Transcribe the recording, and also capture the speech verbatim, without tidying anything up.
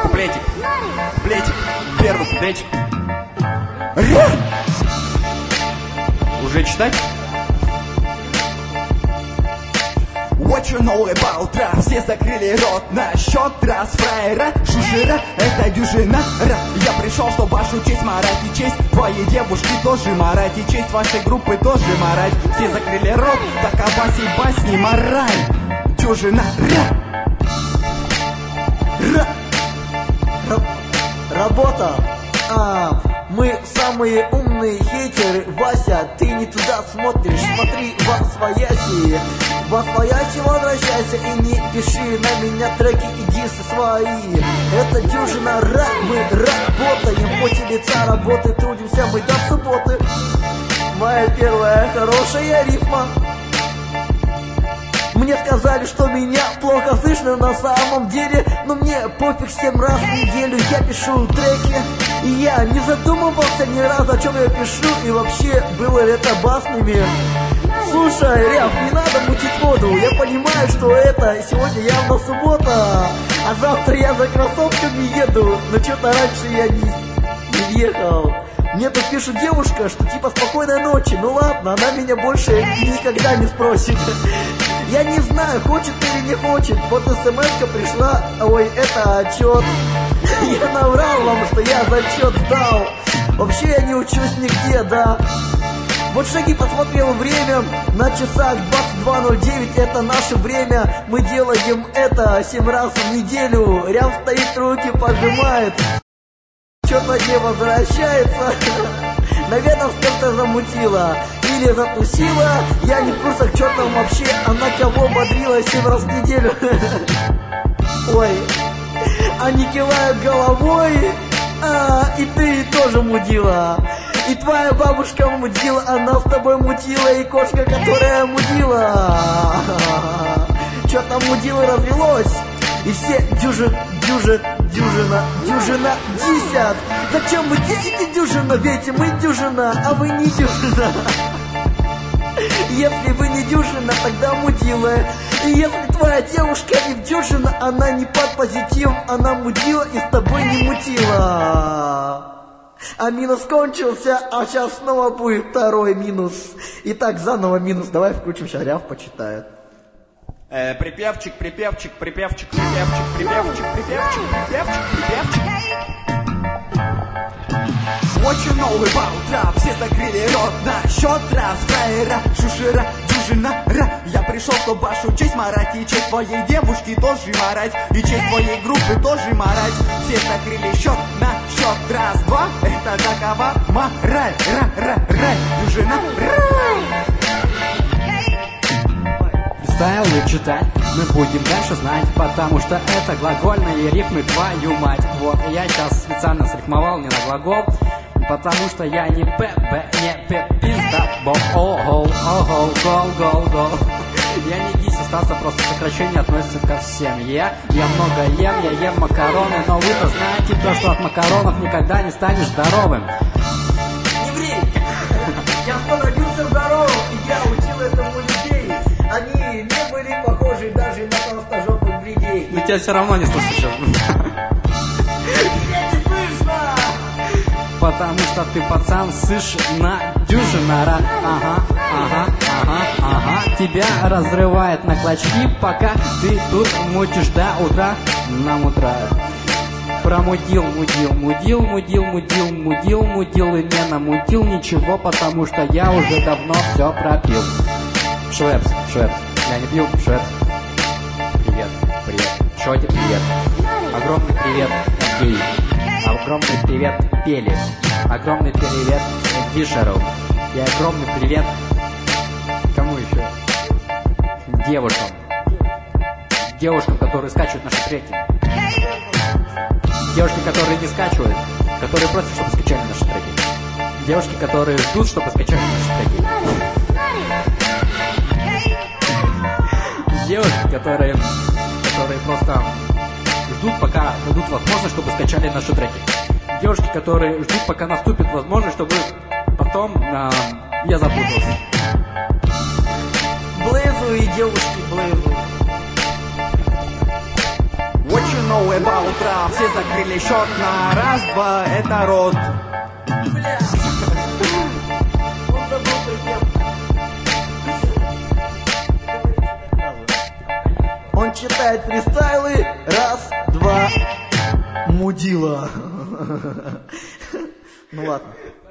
Куплетик, куплетик, первый куплетик. Уже читать? What you know about rap? Все закрыли рот насчет раз фраера, шушера, это дюжина ра. Я пришел, чтобы вашу честь марать и честь твоей девушки тоже марать, и честь вашей группы тоже марать. Все закрыли рот, такова сей басни мораль. Дюжина ра. Ра. Работа. А, мы самые умные хейтеры. Вася, ты не туда смотришь. Смотри во свояси. Во свояси возвращайся и не пиши на меня треки и дисы свои. Это дюжина ра. Мы работаем в поте лица работы. Трудимся мы до субботы. Моя первая хорошая рифма. Мне сказали, что меня плохо слышно на самом деле, но мне пофиг, семь раз в неделю я пишу треки. И я не задумывался ни разу, о чем я пишу, и вообще было ли это баснями. Слушай, Ряв, не надо мутить воду, я понимаю, что это сегодня явно суббота, а завтра я за кроссовками еду, но что-то раньше я не, не ехал. Мне тут пишет девушка, что типа спокойной ночи. Ну ладно, она меня больше никогда не спросит. Я не знаю, хочет или не хочет. Вот смс-ка пришла, ой, это отчет. Я наврал вам, что я зачет сдал. Вообще я не учусь нигде, да. Вот Шаги посмотрел время, на часах двадцать два ноль девять, это наше время. Мы делаем это семь раз в неделю. Рям стоит, руки пожимает. Что-то не возвращается. Наверное, с кем-то замутила или затусила. Я не в курсах, что там вообще. Она кого бодрила семь раз в неделю. Ой, они кивают головой. А, и ты тоже мудила. И твоя бабушка мудила. Она с тобой мутила. И кошка, которая мудила. Что там мудила развелось. И все дюжин, дюжин, дюжина, дюжина, десят. Зачем вы десяти дюжина? Ведь мы дюжина, а вы не дюжина. Если вы не дюжина, тогда мудила. И если твоя девушка не дюжина, она не под позитивом, она мудила и с тобой не мутила. А минус кончился, а сейчас снова будет второй минус. Итак, заново минус. Давай включим, сейчас Ряв почитает. Э, припевчик, припевчик, припевчик, припевчик, припевчик, припевчик, припевчик, припевчик. What you know about rap? Все закрыли рот насчет раз фраера, шушера, дюжина ра. Я пришел, чтобы вашу честь марать, и честь твоей девушки тоже марать, и честь твоей группы тоже марать. Все закрыли счет на счет раз-два, это такова мораль. Ра-ра-ра, дюжина ра. Фристайлы читать мы будем дальше знать, потому что это глагольные рифмы, твою мать. Вот, я сейчас специально срифмовал не на глагол, потому что я не п, б, не п, пизда, бо, о-го, о-го, гол, гол, гол. Я не гись, остался, просто сокращение относится ко всем. Я, я много ем, я ем макароны, но вы-то знаете то, что от макаронов никогда не станешь здоровым. Не ври! Я становился здоровым, и я учил этому людей. Они не были похожи даже на толстожопых людей. Но тебя все равно не слышишь. Меня не слышно! Потому что ты, пацан, сышь на дюжина ран. Ага, ага, ага, ага. Тебя разрывает на клочки, пока ты тут мутишь до утра. Нам утра. Промудил, мудил, мудил, мудил, мудил, мудил, мудил и не намудил ничего, потому что я уже давно все пропил. Швепс, Швепс, я не пью, Швепс. Привет, привет, Шоте, привет. Огромный привет, Гей. Огромный привет, Пели. Огромный привет, Вишеру. И огромный привет, кому еще? Девушкам. Девушкам, которые скачивают наши треки. Девушки, которые не скачивают, которые просят, чтобы скачали наши треки. Девушки, которые ждут, чтобы скачали наши треки. Девушки, которые, которые просто ждут, пока дадут возможность, чтобы скачали наши треки. Девушки, которые ждут, пока наступит возможность, чтобы потом э, я запутался. Блэзу и девушки Блэзу. What you you know about rap? Все закрыли счет на раз-два, это рот. Он читает фристайлы, раз, два, мудила. Ну ладно.